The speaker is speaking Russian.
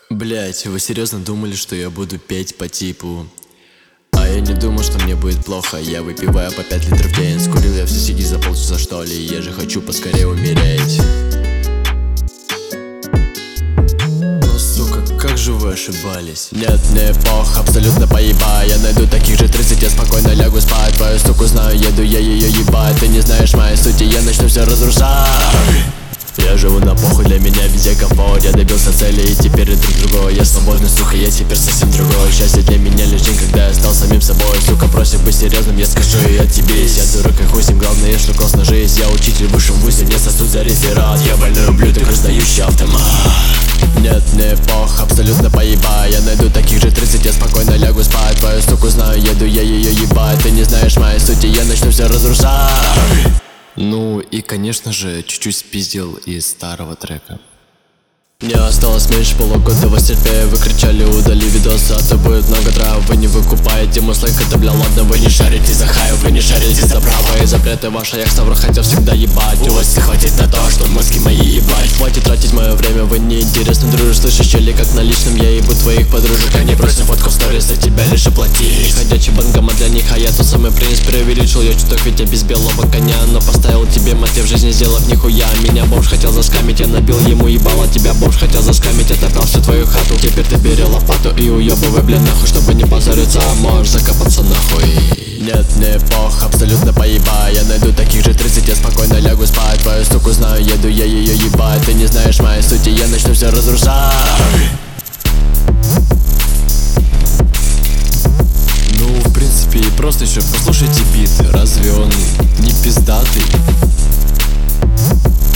Блять, вы серьезно думали, что я буду петь по типу? А я не думал, что мне будет плохо. Я выпиваю по 5 литров в день. Скурил я все сиги за полчаса, что ли. Я же хочу поскорее умереть. Ну сука, как же вы ошибались? Нет, не пох, абсолютно поеба. Я найду таких же 30, я спокойно лягу спать. Твою суку знаю, еду я ее ебать. Ты не знаешь моей сути, я начну все разрушать. Я живу на похуй, для меня везде комфорт. Я добился цели и теперь это другое. Я свободный, сука, я теперь совсем другой. Счастье для меня лишь день, когда я стал самим собой. Сука, просит быть серьезным, я скажу и отъебись. Я дурак и хуй с ним, главное, что классно жизнь. Я учитель в высшем вузе, не сосуд за реферат. Я больной ублюдок, раздающий автомат. Нет, не пох, абсолютно поеба. Я найду таких же 30, я спокойно лягу спать. Твою суку знаю, еду я ее ебать. Ты не знаешь моей сути, я начну все разрушать. Ну и конечно же, чуть-чуть спиздил из старого трека. Мне осталось меньше полугода, вас терпея. Вы кричали, удали видосы, а то будет много трав. Вы не выкупаете мой слайк, это бля ладно. Вы не шарите за хайп, вы не шарите за право. И запреты ваша яхта, хотел всегда ебать. У вас не хватит на то, что мозги мои ебать. Хватит тратить мое время, вы неинтересны, дружишь. Слышишь, чели, как на личном, я ебу твоих подружек. Они просят фотку в сторис, за тебя лишь оплатить. Ходячий банкомат для них, а я тот самый принц. Преувеличил я чуток, ведь я без белого коня. Но поставил тебе мотив в жизни, сделав нихуя. Меня бомж хотел заскамить, я набил ему ебало. Тебя бомж хотел заскамить, отобрал всю твою хату. Теперь ты бери лопату и уебывай, блин, нахуй. Чтобы не позориться, можешь закопаться нахуй. Нет, не пох, абсолютно поеба. Я найду таких же 30, я спокойно лягу спать. Твою суку знаю, еду я ее ебать. Ты не знаешь моей сути, я начну все разрушать. Ну, в принципе, просто еще послушайте бит. Разве он не пиздатый?